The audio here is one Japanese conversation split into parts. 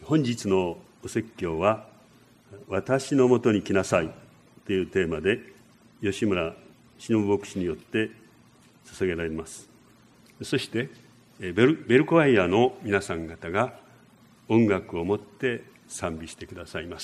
本日のお説教は私のもとに来なさいというテーマで吉村忍牧師によって捧げられます。そしてベルコワイヤの皆さん方が音楽をもって賛美してくださいます。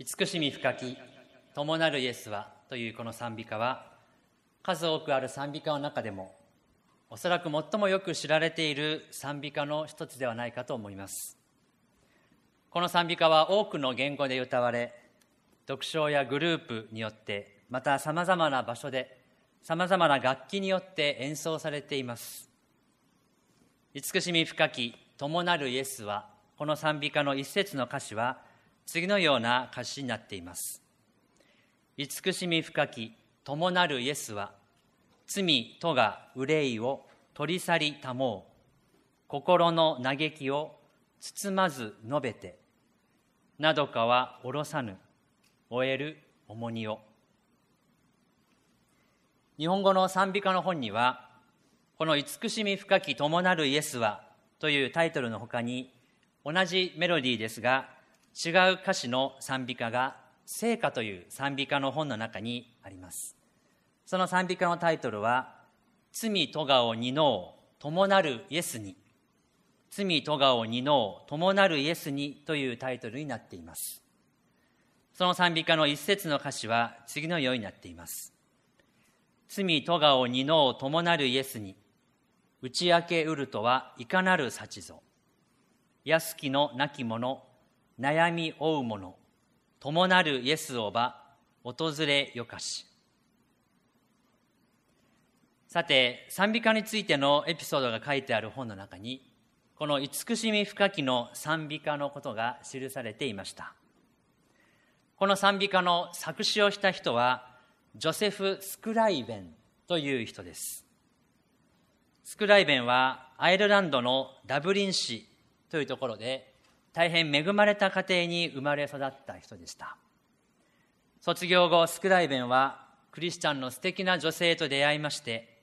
慈しみ深き友なるイエスはというこの賛美歌は、数多くある賛美歌の中でもおそらく最もよく知られている賛美歌の一つではないかと思います。この賛美歌は多くの言語で歌われ、読書やグループによって、またさまざまな場所でさまざまな楽器によって演奏されています。慈しみ深き友なるイエスは、この賛美歌の一節の歌詞は次のような歌詞になっています。慈しみ深き友なるイエスは、罪とが憂いを取り去りたもう、心の嘆きを包まず述べて、などかは下ろさぬ終える重荷を。日本語の賛美歌の本には、この慈しみ深き友なるイエスはというタイトルのほかに、同じメロディーですが違う歌詞の賛美歌が聖歌という賛美歌の本の中にあります。その賛美歌のタイトルは、罪とがを担おう友なるイエスに、罪とがを担おう友なるイエスにというタイトルになっています。その賛美歌の一節の歌詞は次のようになっています。罪とがを担おう友なるイエスに、打ち明けうるとはいかなる幸ぞ。安きのなき者、悩み負う者、友なるイエスをば訪れよかし。さて、賛美歌についてのエピソードが書いてある本の中に、この慈しみ深きの賛美歌のことが記されていました。この賛美歌の作詞をした人は、ジョセフ・スクライベンという人です。スクライベンはアイルランドのダブリン市というところで、大変恵まれた家庭に生まれ育った人でした。卒業後、スクライベンはクリスチャンの素敵な女性と出会いまして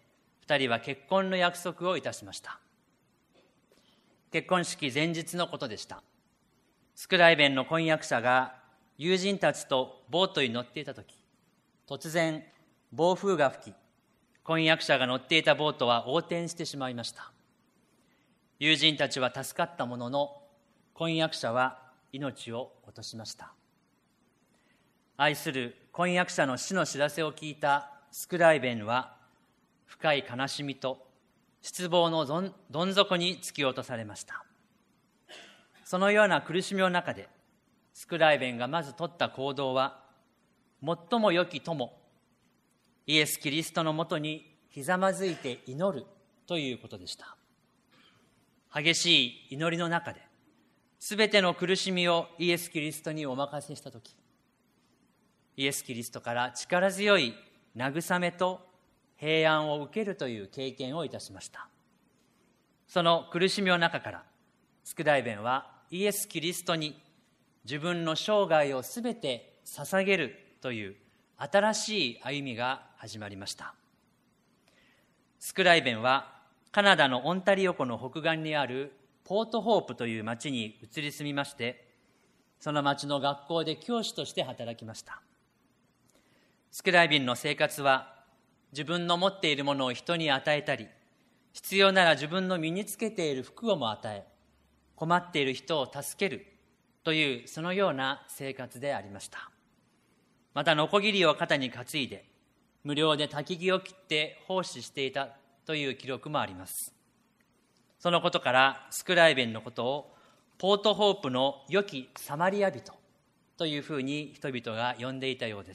、2人は結婚の約束をいたしました。結婚式前日のことでした。スクライベンの婚約者が友人たちとボートに乗っていたとき、突然暴風が吹き、婚約者が乗っていたボートは横転してしまいました。友人たちは助かったものの、婚約者は命を落としました。愛する婚約者の死の知らせを聞いたスクライベンは、深い悲しみと失望のどん底に突き落とされました。そのような苦しみの中で、スクライベンがまず取った行動は、最も良き友、イエス・キリストのもとにひざまずいて祈るということでした。激しい祈りの中で、すべての苦しみをイエス・キリストにお任せしたとき、イエス・キリストから力強い慰めと平安を受けるという経験をいたしました。その苦しみの中から、スクライベンはイエス・キリストに自分の生涯をすべて捧げるという新しい歩みが始まりました。スクライベンはカナダのオンタリオ湖の北岸にあるポートホープという町に移り住みまして、その町の学校で教師として働きました。スクライベンの生活は、自分の持っているものを人に与えたり、必要なら自分の身につけている服をも与え、困っている人を助けるという、そのような生活でありました。また、ノコギリを肩に担いで、無料で焚き木を切って奉仕していたという記録もあります。そのことから、スクライベンのことを、ポートホープの良きサマリア人というふうに人々が呼んでいたようです。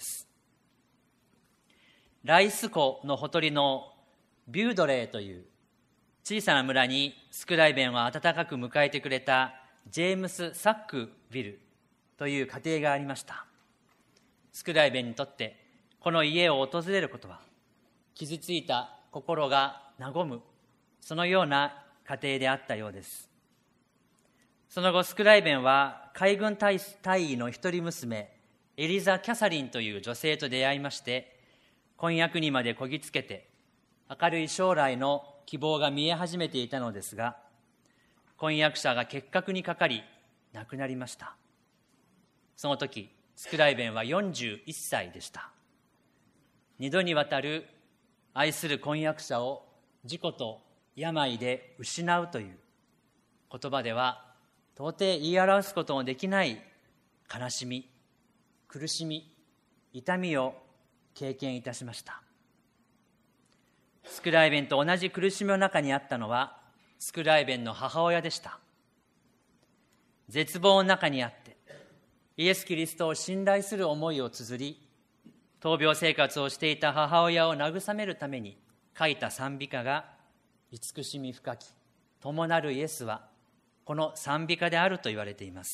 ライス湖のほとりのビュードレーという小さな村にスクライベンは温かく迎えてくれたジェームス・サックビルという家庭がありました。スクライベンにとってこの家を訪れることは、傷ついた心が和む、そのような家庭であったようです。その後、スクライベンは海軍大尉の一人娘エリザ・キャサリンという女性と出会いまして、婚約にまでこぎつけて、明るい将来の希望が見え始めていたのですが、婚約者が結核にかかり亡くなりました。その時、スクライベンは41歳でした。2度にわたる愛する婚約者を事故と病で失うという言葉では到底言い表すことのできない悲しみ、 苦しみ、痛みを経験いたしました。スクライベンと同じ苦しみの中にあったのはスクライベンの母親でした。絶望の中にあってイエス・キリストを信頼する思いを綴り、闘病生活をしていた母親を慰めるために書いた賛美歌が、慈しみ深き友なるイエスはこの賛美歌であると言われています。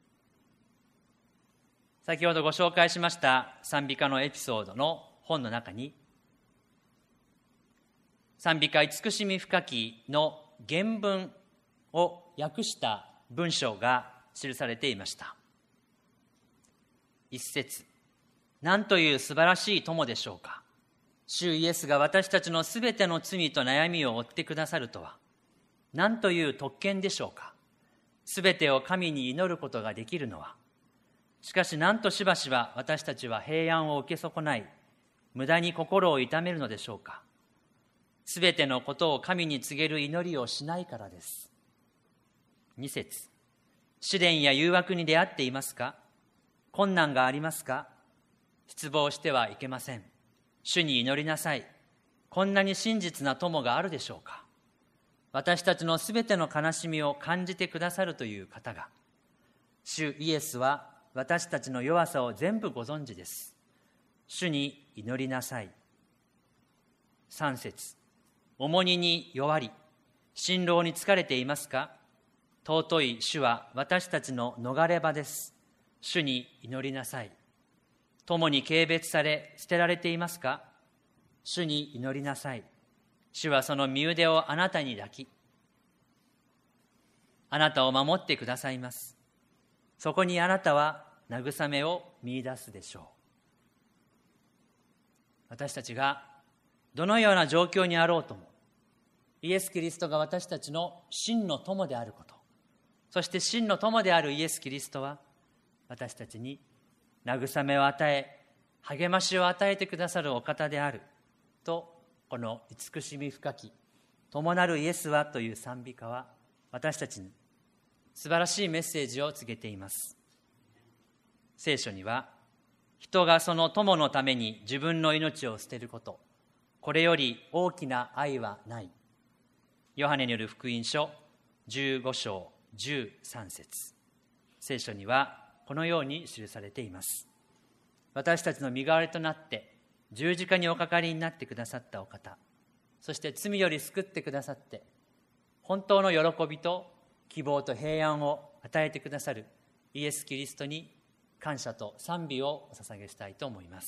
先ほどご紹介しました賛美歌のエピソードの本の中に、賛美歌慈しみ深きの原文を訳した文章が記されていました。一節、なんという素晴らしい友でしょうか。主イエスが私たちのすべての罪と悩みを負ってくださるとは、なんという特権でしょうか。すべてを神に祈ることができるのは。しかしなんとしばしば私たちは平安を受け損ない、無駄に心を痛めるのでしょうか。すべてのことを神に告げる祈りをしないからです。二節、試練や誘惑に出会っていますか。困難がありますか。失望してはいけません。主に祈りなさい。こんなに真実な友があるでしょうか。私たちのすべての悲しみを感じてくださるという方が、主イエスは私たちの弱さを全部ご存知です。主に祈りなさい。三節、重荷に弱り、辛労に疲れていますか。尊い主は私たちの逃れ場です。主に祈りなさい。共に軽蔑され捨てられていますか。主に祈りなさい。主はその身腕をあなたに抱き、あなたを守ってくださいます。そこにあなたは慰めを見出すでしょう。私たちがどのような状況にあろうとも、イエス・キリストが私たちの真の友であること、そして真の友であるイエス・キリストは私たちに慰めを与え、励ましを与えてくださるお方であると、この慈しみ深き友なるイエスはという賛美歌は私たちに素晴らしいメッセージを告げています。聖書には、人がその友のために自分の命を捨てること、これより大きな愛はない。ヨハネによる福音書15章13節。聖書にはこのように記されています。私たちの身代わりとなって十字架におかかりになってくださったお方、そして罪より救ってくださって本当の喜びと希望と平安を与えてくださるイエス・キリストに感謝と賛美をお捧げしたいと思います。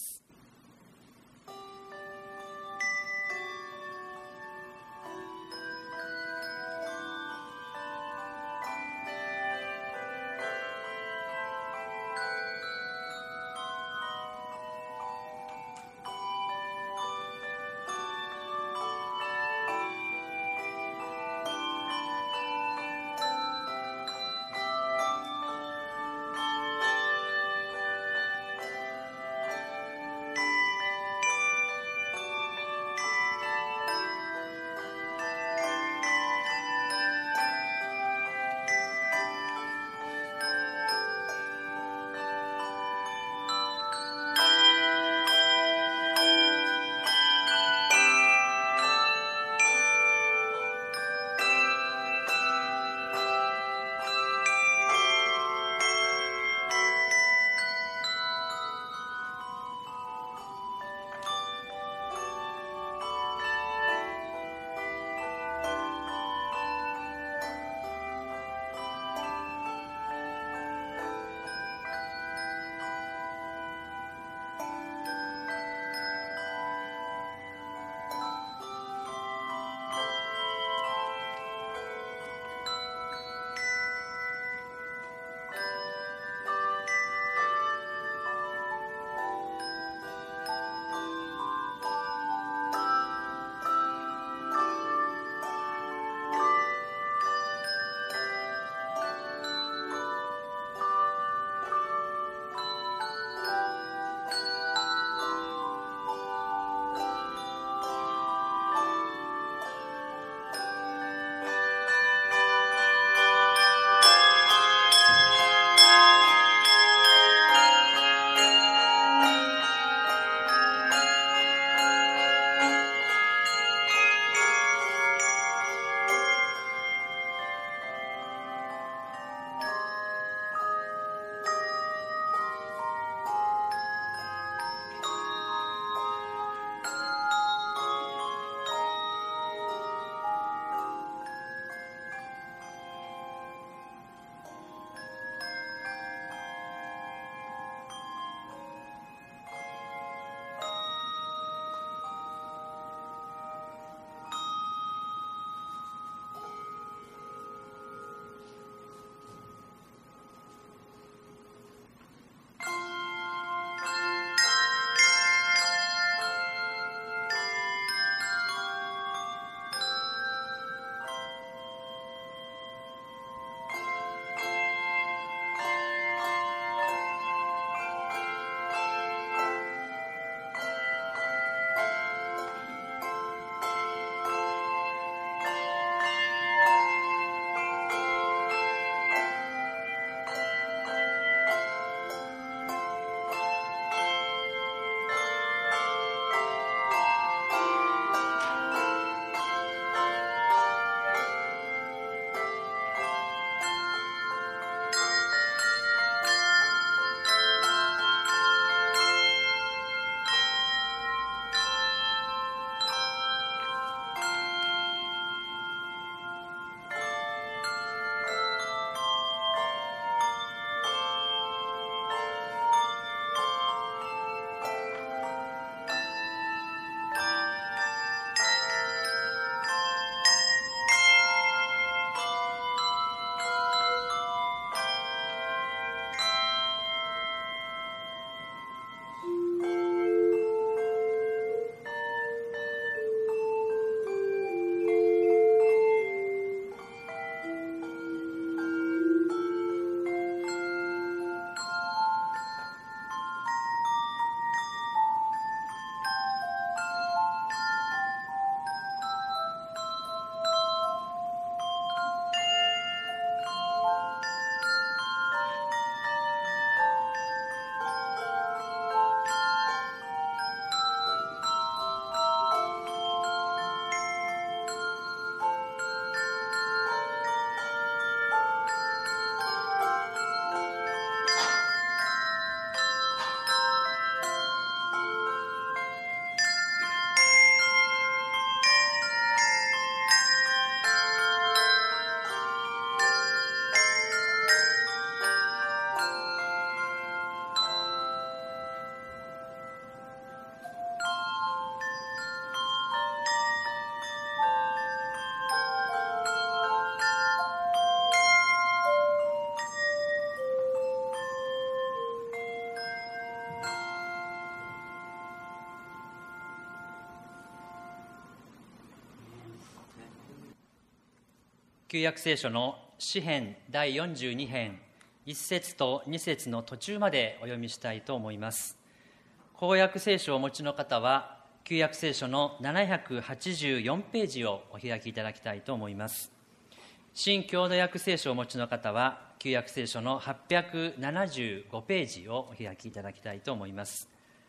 旧約聖書の詩編第42編1節と2節の途中までお読みしたいと思います。公約聖書をお持ちの方は旧約聖書の784ページをお開きいただきたいと思います。新共同訳聖書をお持ちの方は旧約聖書の875ページをお開きいただきたいと思います。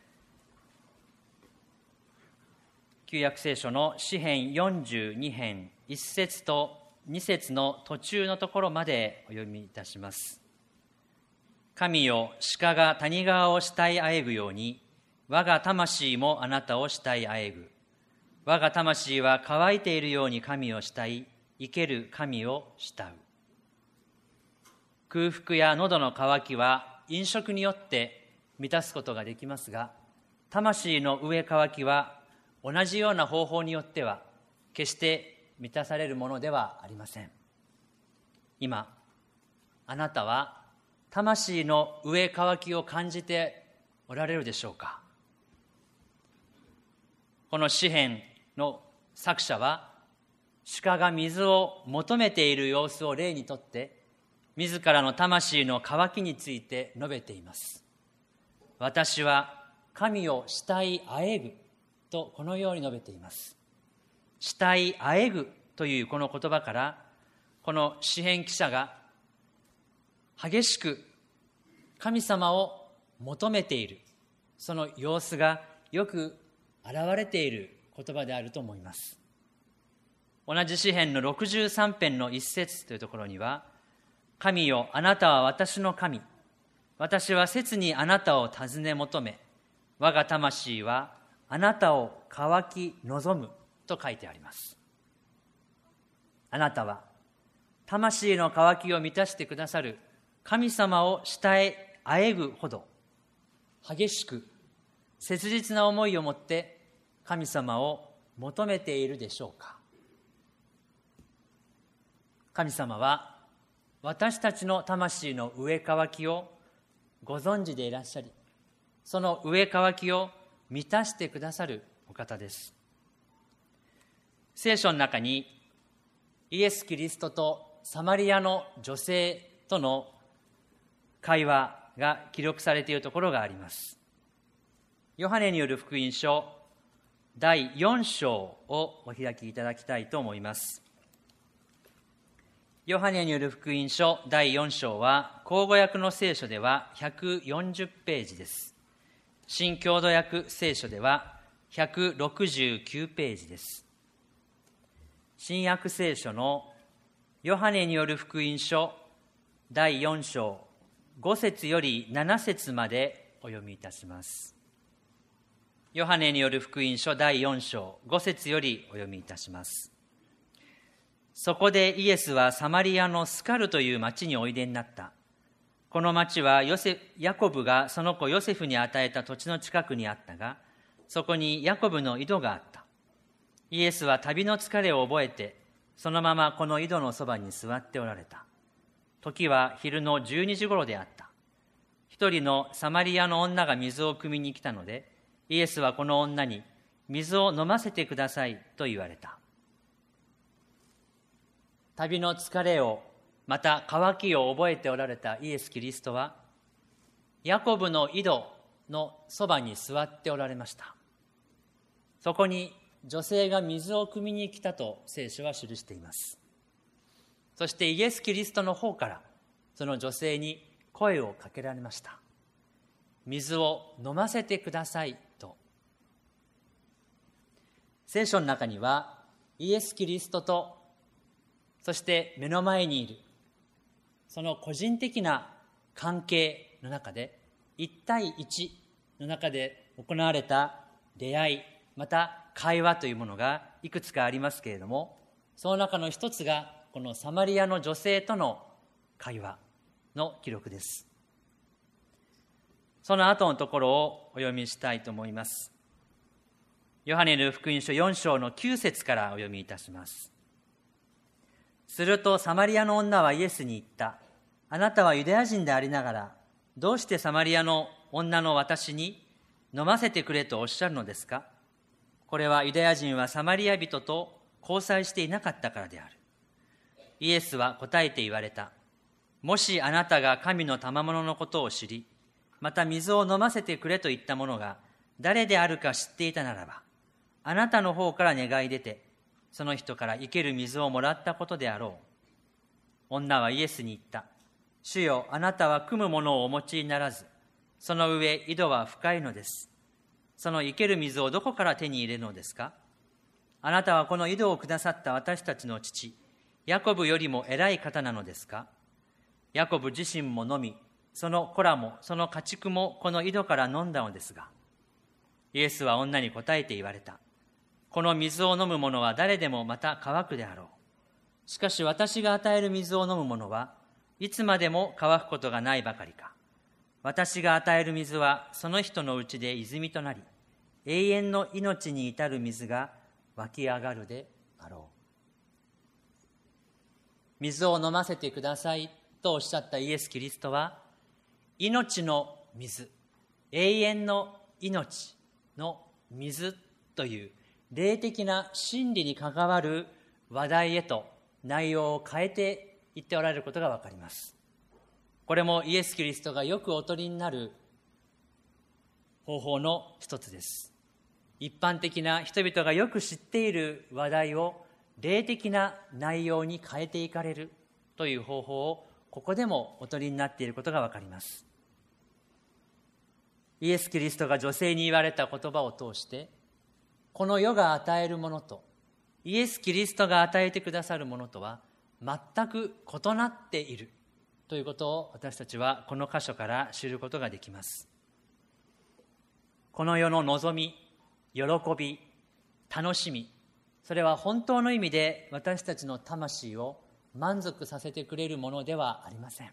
旧約聖書の詩編42編1節と2節の途中のところまでお読みいたします。神よ、鹿が谷川を慕いあえぐように、我が魂もあなたを慕いあえぐ。我が魂は乾いているように神を慕い、生ける神を慕う。空腹や喉の渇きは飲食によって満たすことができますが、魂の飢え渇きは同じような方法によっては決して満たされるものではありません。今、あなたは魂の飢え渇きを感じておられるでしょうか。この詩編の作者は、鹿が水を求めている様子を例にとって、自らの魂の渇きについて述べています。私は神を慕いあえぐとこのように述べています。慕いあえぐというこの言葉から、この詩編記者が激しく神様を求めている、その様子がよく現れている言葉であると思います。同じ詩編の63編の一節というところには、神よ、あなたは私の神。私は切にあなたを尋ね求め、我が魂はあなたを渇き望むと書いてあります。あなたは魂の渇きを満たしてくださる神様を慕えあえぐほど激しく切実な思いを持って神様を求めているでしょうか。神様は私たちの魂の飢え渇きをご存知でいらっしゃり、その飢え渇きを満たしてくださるお方です。聖書の中にイエス・キリストとサマリアの女性との会話が記録されているところがあります。ヨハネによる福音書第4章をお開きいただきたいと思います。ヨハネによる福音書第4章は、口語訳の聖書では140ページです。新共同訳聖書では169ページです。新約聖書のヨハネによる福音書第4章5節より7節までお読みいたします。ヨハネによる福音書第4章5節よりお読みいたします。そこでイエスはサマリアのスカルという町においでになった。この町はヤコブがその子ヨセフに与えた土地の近くにあったが、そこにヤコブの井戸があった。イエスは旅の疲れを覚えて、そのままこの井戸のそばに座っておられた。時は昼の12時頃であった。一人のサマリアの女が水を汲みに来たので、イエスはこの女に水を飲ませてくださいと言われた。旅の疲れを、また渇きを覚えておられたイエス・キリストは、ヤコブの井戸のそばに座っておられました。そこに女性が水を汲みに来たと聖書は記しています。そしてイエス・キリストの方からその女性に声をかけられました。水を飲ませてくださいと。聖書の中にはイエス・キリストと、そして目の前にいるその個人的な関係の中で、1対1の中で行われた出会い、また会話というものがいくつかありますけれども、その中の一つがこのサマリアの女性との会話の記録です。その後のところをお読みしたいと思います。ヨハネの福音書4章の9節からお読みいたします。するとサマリアの女はイエスに言った。あなたはユダヤ人でありながら、どうしてサマリアの女の私に飲ませてくれとおっしゃるのですか。これはユダヤ人はサマリア人と交際していなかったからである。 イエスは答えて言われた。もしあなたが神の賜物のことを知り、また水を飲ませてくれと言った者が誰であるか知っていたならば、あなたの方から願い出て、その人から生ける水をもらったことであろう。女はイエスに言った。主よ、あなたは汲むものをお持ちにならず、その上井戸は深いのです。その生ける水をどこから手に入れるのですか？あなたはこの井戸をくださった私たちの父、ヤコブよりも偉い方なのですか？ヤコブ自身も飲み、その子らもその家畜もこの井戸から飲んだのですが、イエスは女に答えて言われた。この水を飲む者は誰でもまた乾くであろう。しかし私が与える水を飲む者はいつまでも乾くことがないばかりか。私が与える水はその人のうちで泉となり、永遠の命に至る水が湧き上がるであろう。水を飲ませてくださいとおっしゃったイエス・キリストは、命の水、永遠の命の水という霊的な真理に関わる話題へと内容を変えていっておられることがわかります。これもイエス・キリストがよくお取りになる方法の一つです。一般的な人々がよく知っている話題を霊的な内容に変えていかれるという方法をここでもお取りになっていることがわかります。イエス・キリストが女性に言われた言葉を通して、この世が与えるものとイエス・キリストが与えてくださるものとは全く異なっているということを私たちはこの箇所から知ることができます。この世の望み、喜び、楽しみ、それは本当の意味で私たちの魂を満足させてくれるものではありません。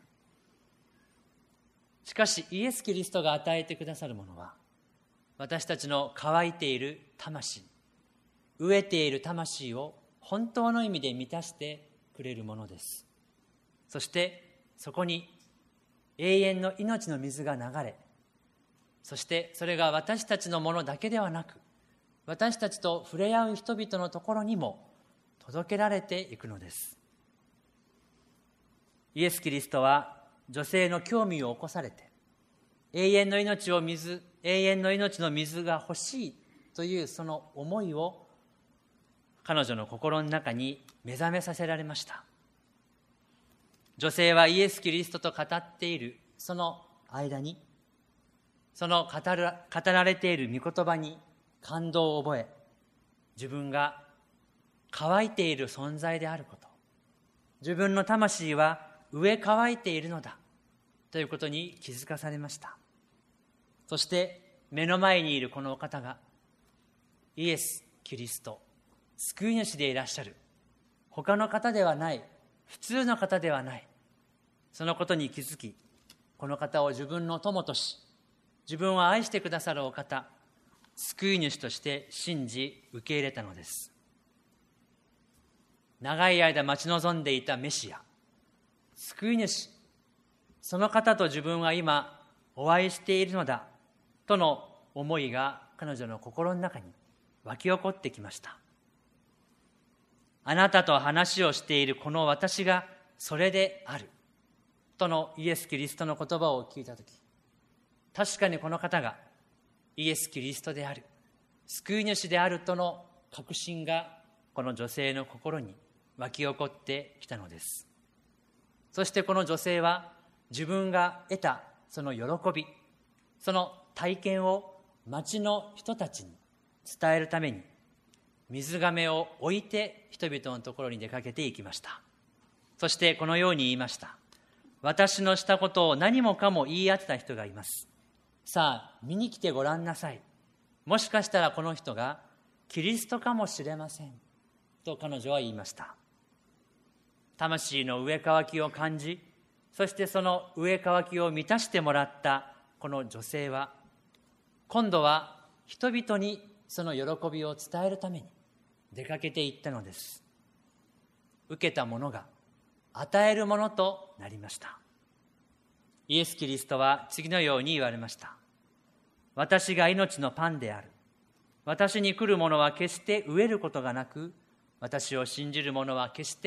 しかしイエス・キリストが与えてくださるものは、私たちの乾いている魂、飢えている魂を本当の意味で満たしてくれるものです。そしてそこに永遠の命の水が流れ、そしてそれが私たちのものだけではなく、私たちと触れ合う人々のところにも届けられていくのです。イエス・キリストは女性の興味を起こされて、永遠の命の水が欲しいというその思いを彼女の心の中に目覚めさせられました。女性はイエス・キリストと語っているその間に、その語られている御言葉に感動を覚え、自分が乾いている存在であること、自分の魂は飢え乾いているのだということに気づかされました。そして目の前にいるこのお方がイエス・キリスト、救い主でいらっしゃる、他の方ではない、普通の方ではない、そのことに気づき、この方を自分の友とし、自分を愛してくださるお方、救い主として信じ受け入れたのです。長い間待ち望んでいたメシア、救い主、その方と自分は今お会いしているのだとの思いが彼女の心の中に湧き起こってきました。あなたと話をしているこの私がそれであるとのイエス・キリストの言葉を聞いたとき、確かにこの方がイエス・キリストである、救い主であるとの確信がこの女性の心に湧き起こってきたのです。そしてこの女性は自分が得たその喜び、その体験を町の人たちに伝えるために水がめを置いて人々のところに出かけていきました。そしてこのように言いました。私のしたことを何もかも言い当てた人がいます。さあ見に来てごらんなさい。もしかしたらこの人がキリストかもしれませんと彼女は言いました。魂の飢え渇きを感じ、そしてその飢え渇きを満たしてもらったこの女性は、今度は人々にその喜びを伝えるために出かけていったのです。受けたものが与えるものとなりました。イエス・キリストは次のように言われました。私が命のパンである。私に来る者は決して飢えることがなく、私を信じる者は決して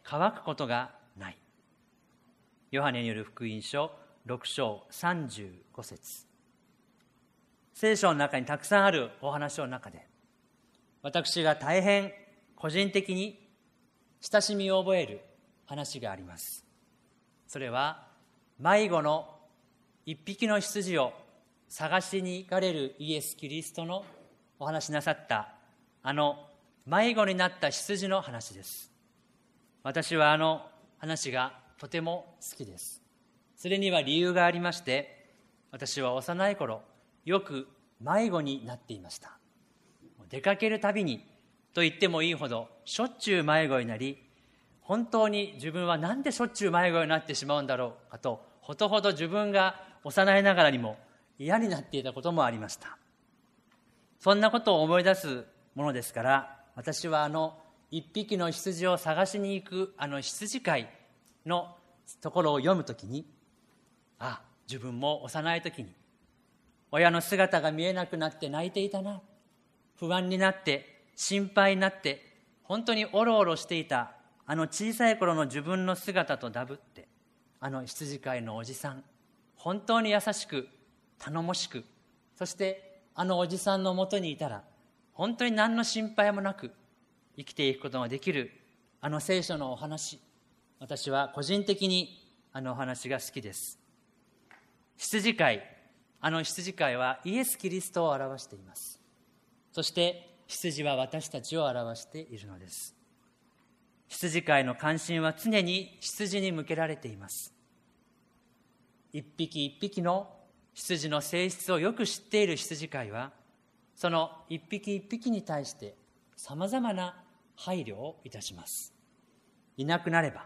乾くことがない。ヨハネによる福音書6章35節。聖書の中にたくさんあるお話の中で、私が大変個人的に親しみを覚える話があります。それは迷子の一匹の羊を探しに行かれるイエス・キリストのお話しなさった迷子になった羊の話です。私は話がとても好きです。それには理由がありまして、私は幼い頃よく迷子になっていました。出かけるたびにと言ってもいいほどしょっちゅう迷子になり、本当に自分はなんでしょっちゅう迷子になってしまうんだろうかと、ほとほど自分が幼いながらにも嫌になっていたこともありました。そんなことを思い出すものですから、私は一匹の羊を探しに行く羊飼いのところを読むときに、自分も幼いときに親の姿が見えなくなって泣いていたな、不安になって心配になって本当におろおろしていた小さい頃の自分の姿とダブって、羊飼いのおじさん、本当に優しく頼もしく、そしておじさんのもとにいたら本当に何の心配もなく生きていくことができる聖書のお話、私は個人的にお話が好きです。羊飼い、羊飼いはイエス・キリストを表しています。そして羊は私たちを表しているのです。羊飼いの関心は常に羊に向けられています。一匹一匹の羊の性質をよく知っている羊飼いは、その一匹一匹に対してさまざまな配慮をいたします。いなくなれば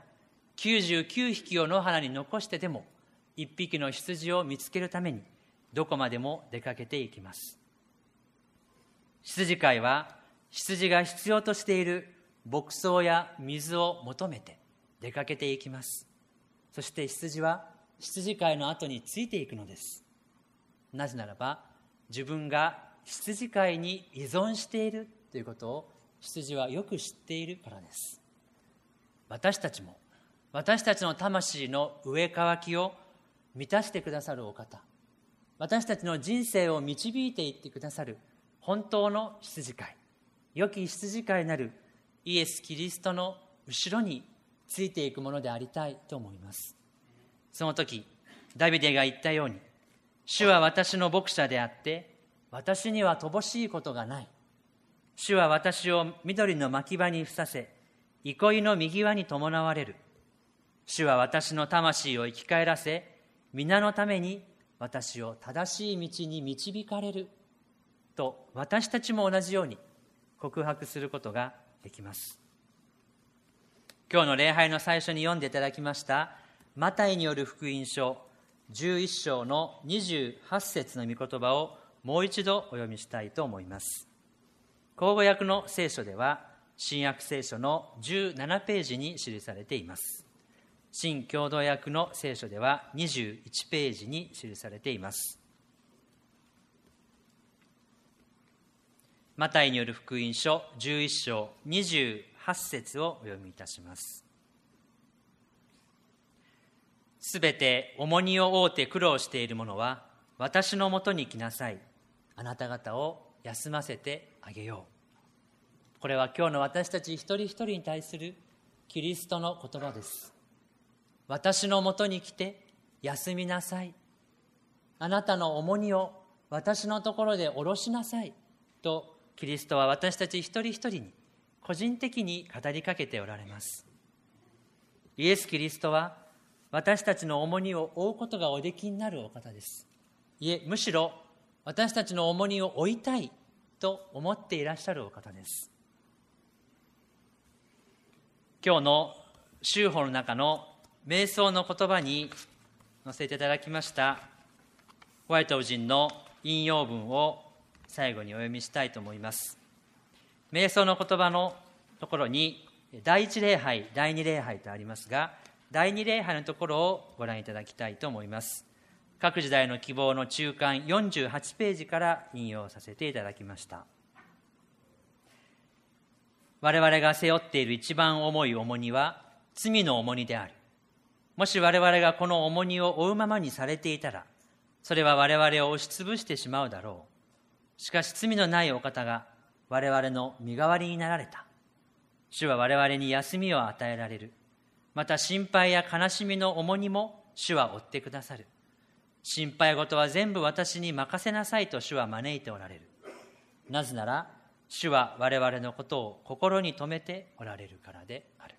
99匹を野原に残してでも一匹の羊を見つけるためにどこまでも出かけていきます。羊飼いは羊が必要としている牧草や水を求めて出かけていきます。そして羊は羊飼いの後についていくのです。なぜならば、自分が羊飼いに依存しているということを羊はよく知っているからです。私たちも私たちの魂の植え替きを満たしてくださるお方、私たちの人生を導いていってくださる本当の羊飼い、良き羊飼いなるイエス・キリストの後ろについていくものでありたいと思います。その時ダビデが言ったように、主は私の牧者であって私には乏しいことがない。主は私を緑の牧場にふさせ、憩いの右輪に伴われる。主は私の魂を生き返らせ、皆のために私を正しい道に導かれると、私たちも同じように告白することができます。今日の礼拝の最初に読んでいただきましたマタイによる福音書11章の28節の御言葉をもう一度お読みしたいと思います。口語訳の聖書では新約聖書の17ページに記されています。新共同訳の聖書では21ページに記されています。マタイによる福音書11章28節をお読みいたします。すべて重荷を負うて苦労している者は私のもとに来なさい。あなた方を休ませてあげよう。これは今日の私たち一人一人に対するキリストの言葉です。私のもとに来て休みなさい。あなたの重荷を私のところで下ろしなさいと、キリストは私たち一人一人に個人的に語りかけておられます。イエス・キリストは私たちの重荷を負うことがおできになるお方です。いえ、むしろ私たちの重荷を負いたいと思っていらっしゃるお方です。今日の週報の中の瞑想の言葉に載せていただきましたホワイト夫人の引用文を最後にお読みしたいと思います。瞑想の言葉のところに第一礼拝、第二礼拝とありますが、第二礼拝のところをご覧いただきたいと思います。各時代の希望の中間48ページから引用させていただきました。我々が背負っている一番重い重荷は罪の重荷である。もし我々がこの重荷を負うままにされていたら、それは我々を押しつぶしてしまうだろう。しかし罪のないお方が我々の身代わりになられた。主は我々に休みを与えられる。また心配や悲しみの重荷も主は負ってくださる。心配事は全部私に任せなさいと主は招いておられる。なぜなら主は我々のことを心に留めておられるからである。